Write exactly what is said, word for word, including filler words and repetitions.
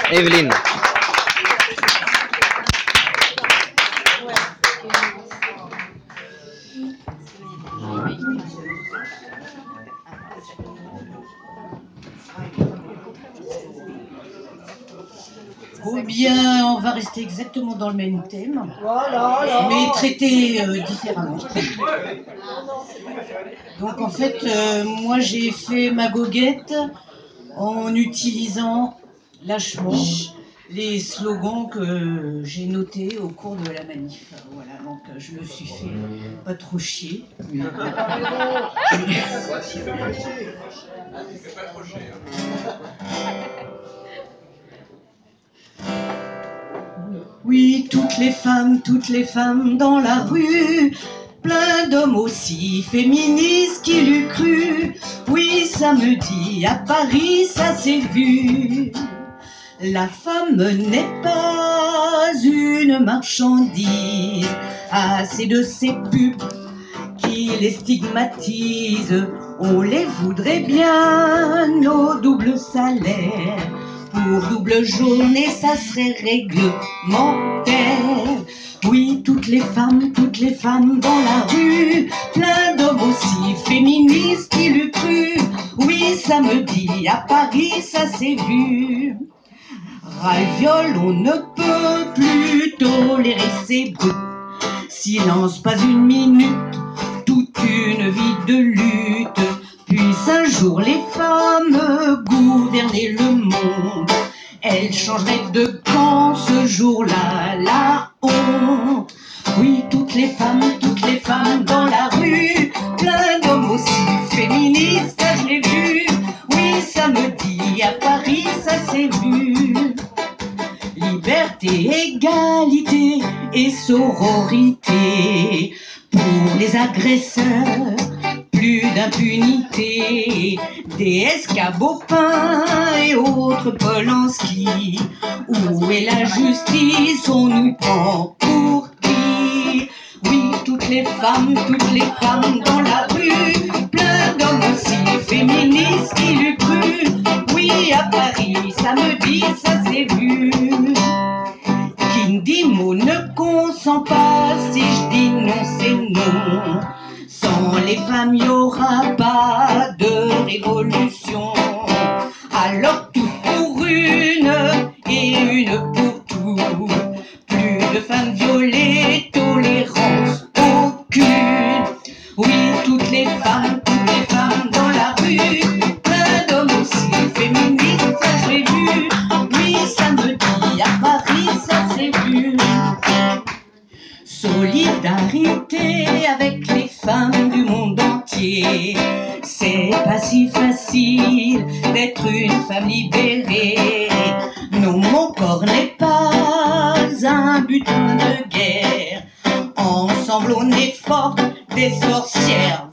Evelyne. Oh bien, on va rester exactement dans le même thème, mais traité euh, différemment. Donc en fait, euh, moi j'ai fait ma goguette en utilisant lâchement les slogans que j'ai notés au cours de la manif. Voilà, donc je me suis fait pas trop chier. Mais... Oui, toutes les femmes, toutes les femmes dans la rue, plein d'hommes aussi féministes qui l'eût cru. Oui, samedi à Paris, ça s'est vu. La femme n'est pas une marchandise, assez de ces pubs qui les stigmatisent. On les voudrait bien, nos doubles salaires. Pour double journée, ça serait réglementaire. Oui, toutes les femmes, toutes les femmes dans la rue, plein d'hommes aussi féministes qui l'eût cru. Oui, samedi à Paris, ça s'est vu. Ras-le-viol, on ne peut plus tolérer ces bruits. Silence, pas une minute, toute une vie de lutte. Puissent un jour les femmes gouverner le monde. Elles changeraient de camp ce jour-là, la honte. Oui, toutes les femmes, toutes les femmes dans la rue, plein d'hommes aussi féministes, ça je l'ai vu. Oui, samedi à Paris, ça s'est vu. Liberté, égalité et sororité. Pour les agresseurs, plus d'impunité. Des escabeaux-pins et autres Polanski. Où est la justice? On nous prend pour qui? Oui, toutes les femmes, toutes les femmes dans la rue, plein d'hommes aussi féministes qui l'eût cru. Oui, à Paris, samedi, ça s'est vu. Qui dit mot ne consent pas, si je dis non, c'est non. Sans les femmes, il n'y aura pas de révolution. Alors tout pour une et une pour tout. Plus de femmes violées, tolérance aucune. Oui, toutes les femmes, toutes les femmes dans la rue, plein d'hommes aussi féministes, ça j'ai vu. Oui, samedi à Paris, ça s'est vu. Solidarité avec les femmes du monde entier. C'est pas si facile d'être une femme libérée. Non, mon corps n'est pas un butin de guerre. Ensemble on est fortes, des sorcières